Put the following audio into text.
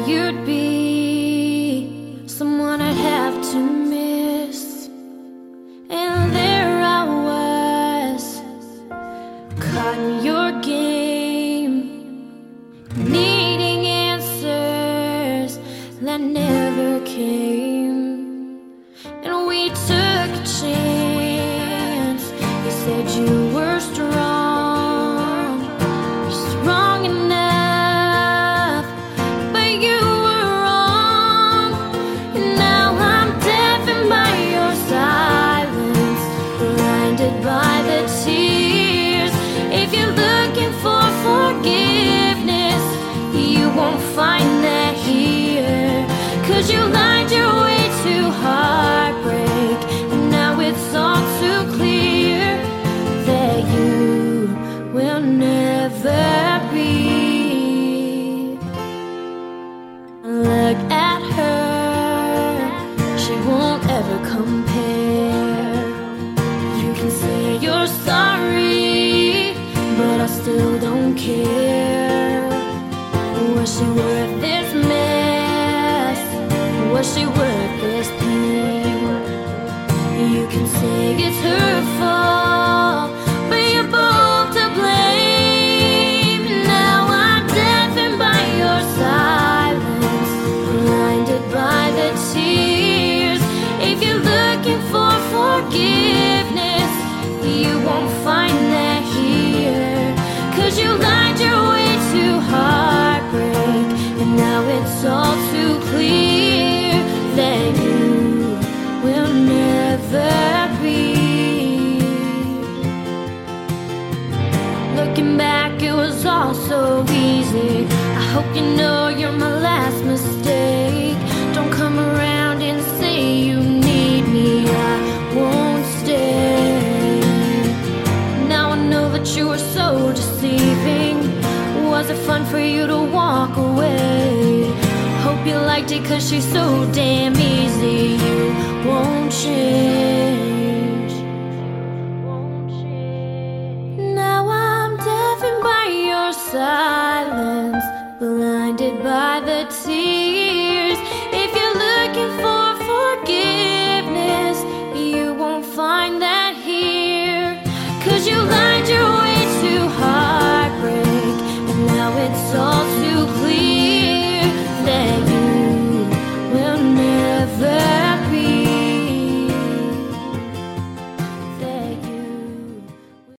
you'd be someone I'd have to miss. And there I was, caught in your game, needing answers that never came. And we took a chance. You said you were strong, strong enough, but you were wrong. And now I'm deafened by your silence, blinded by the tears. If you're looking for forgiveness, you won't find that here, 'cause you lied your way to heartbreak. And now it's all too clear that you will never be. Look at her, she won't ever compare. You can say you're sorry, but I still don't care. Was she worth this mess? Was she worth this pain? You can say it's her fault, but you're both to blame. Now I'm deafened by your silence, blinded by the tears. If you're looking for forgiveness, you won't find that here, 'cause you lied your way to heartbreak. And now it's all too clear that you will never be. Looking back, it was all so easy. I hope you know you're my last mistake. Don't come around and say you need me, I won't stay. Now I know that you were so deceiving. Was it fun for you to walk away? Hope you liked it, 'cause she's so damn easy. You won't change. Now I'm deafened by your silence, blinded by the tears.